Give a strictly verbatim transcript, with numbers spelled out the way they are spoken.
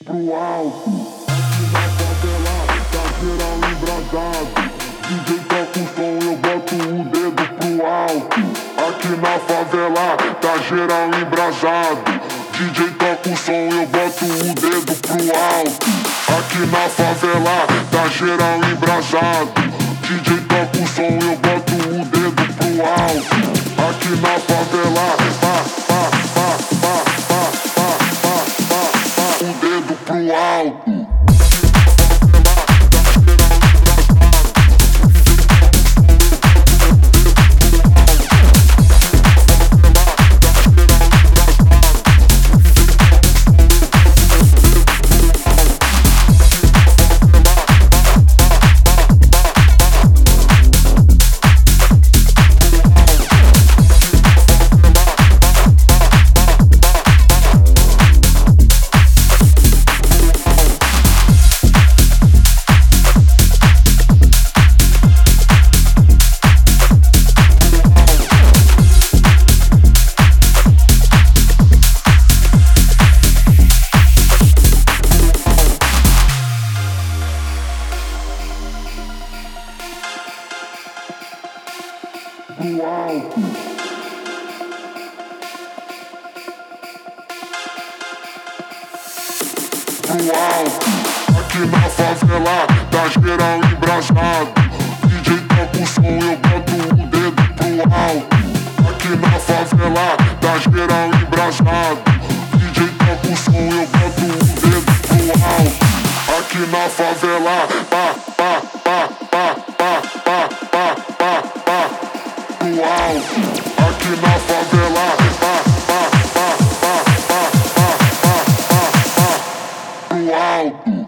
pro alto. Aqui na favela tá geral embrasado. D J toca o som, eu boto o dedo pro alto. Aqui na favela tá geral embrasado. D J toca o som, eu boto o dedo pro alto. Aqui na favela tá geral embrasado. D J toca o som, eu boto o dedo pro alto. Aqui na favela, pá, pá, pá, pá, pá, pá, pá, pá, pá, o dedo pro alto. Pro alto. Pro alto. Aqui na favela tá geral embrasado. D J toca o som, eu boto o dedo pro alto. Aqui na favela tá geral embrasado. D J toca o som, eu boto o dedo pro alto. Aqui na favela, pá, pá, pá, pá, pá, pá, pá, pá, pá, pro alto. Aqui na favela, pá, pá, pá, pá, pá, pá, pá, pá, pá, pro alto.